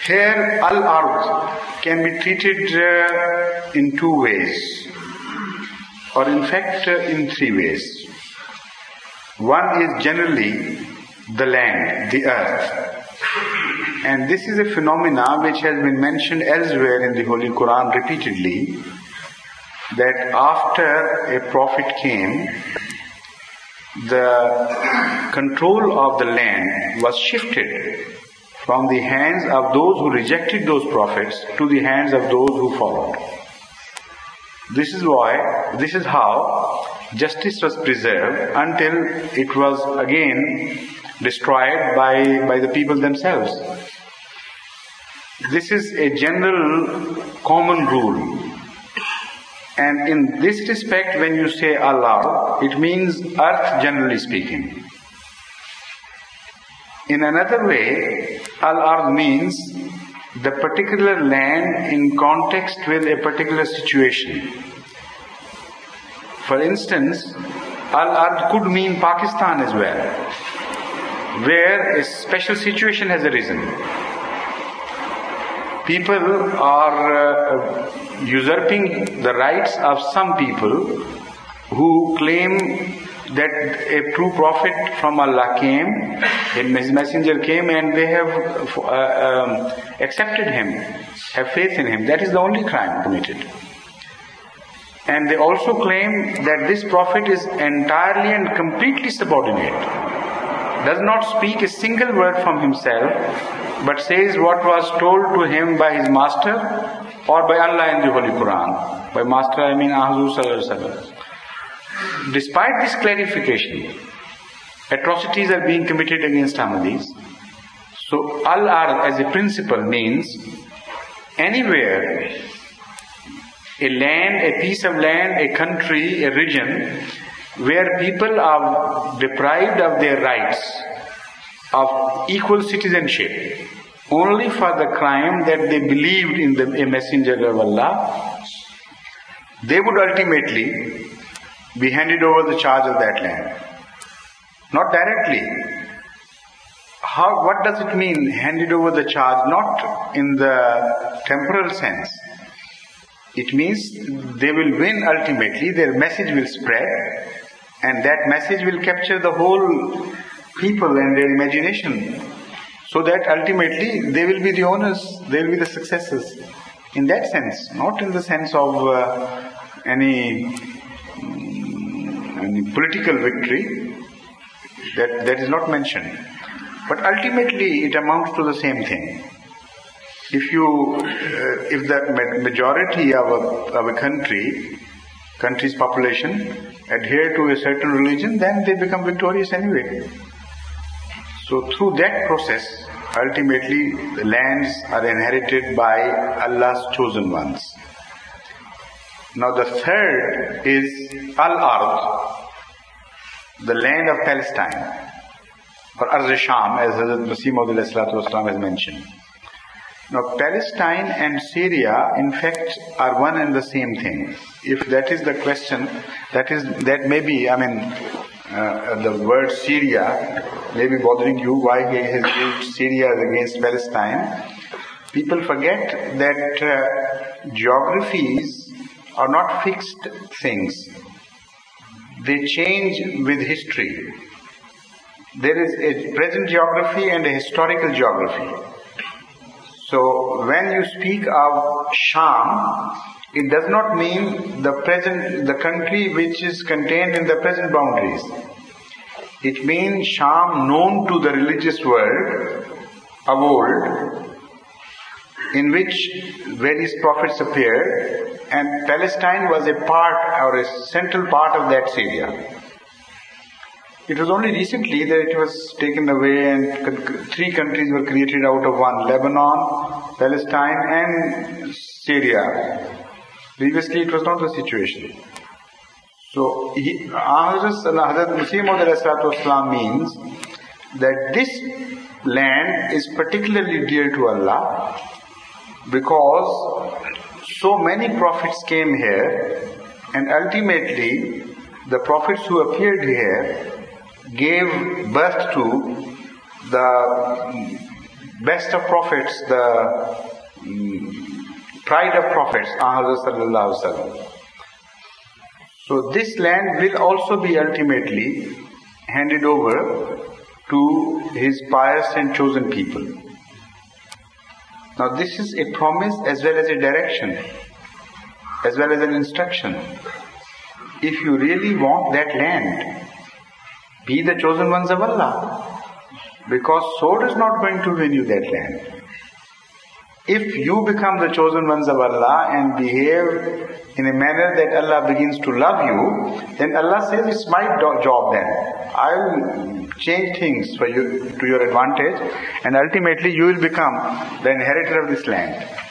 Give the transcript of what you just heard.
Here, al-ard can be treated in two ways, or in fact in three ways. One is generally the land, the earth. And this is a phenomena which has been mentioned elsewhere in the Holy Quran repeatedly, that after a prophet came, the control of the land was shifted from the hands of those who rejected those prophets to the hands of those who followed. This is how justice was preserved until it was again destroyed by the people themselves. This is a general common rule. And in this respect, when you say Allah, it means earth generally speaking. In another way, al-ard means the particular land in context with a particular situation. For instance, al-ard could mean Pakistan as well, where a special situation has arisen. People are usurping the rights of some people who claim that a true prophet from Allah came, his messenger came, and they have accepted him, have faith in him. That is the only crime committed. And they also claim that this prophet is entirely and completely subordinate, does not speak a single word from himself, but says what was told to him by his master or by Allah in the Holy Quran. By master I mean Ahzur Sallallahu Alaihi Wasallam. Despite this clarification, atrocities are being committed against Ahmadis. So al-ard as a principle means anywhere, a land, a piece of land, a country, a region where people are deprived of their rights of equal citizenship only for the crime that they believed in a messenger of Allah, they would ultimately be handed over the charge of that land. Not directly. What does it mean, handed over the charge? Not in the temporal sense. It means they will win ultimately, their message will spread, and that message will capture the whole people and their imagination, so that ultimately they will be the owners, they will be the successors. In that sense, not in the sense of any political victory, that is not mentioned. But ultimately it amounts to the same thing. If the majority of a country's population adhere to a certain religion, then they become victorious anyway. So through that process, ultimately the lands are inherited by Allah's chosen ones. Now the third is al-ard, the land of Palestine, or Arz-e-Sham, as Hazrat Masih Maud has mentioned. Now Palestine and Syria in fact are one and the same thing. If that is the question, that may be, the word Syria may be bothering you, why he has used Syria against Palestine. People forget that geographies are not fixed things. They change with history. There is a present geography and a historical geography. So when you speak of Sham, it does not mean the country which is contained in the present boundaries. It means Sham known to the religious world of old, in which various prophets appeared, and Palestine was a part or a central part of that Syria. It was only recently that it was taken away and three countries were created out of one: Lebanon, Palestine and Syria. Previously it was not the situation. So Hazrat Masih Maud means that this land is particularly dear to Allah because so many prophets came here, and ultimately the prophets who appeared here gave birth to best of prophets, the pride of prophets, Hazrat Sallallahu Alaihi Wasallam. So this land will also be ultimately handed over to his pious and chosen people. Now this is a promise as well as a direction, as well as an instruction. If you really want that land, be the chosen ones of Allah, because sword is not going to win you that land. If you become the chosen ones of Allah and behave in a manner that Allah begins to love you, then Allah says, it's my job then. I will change things for you to your advantage, and ultimately you will become the inheritor of this land.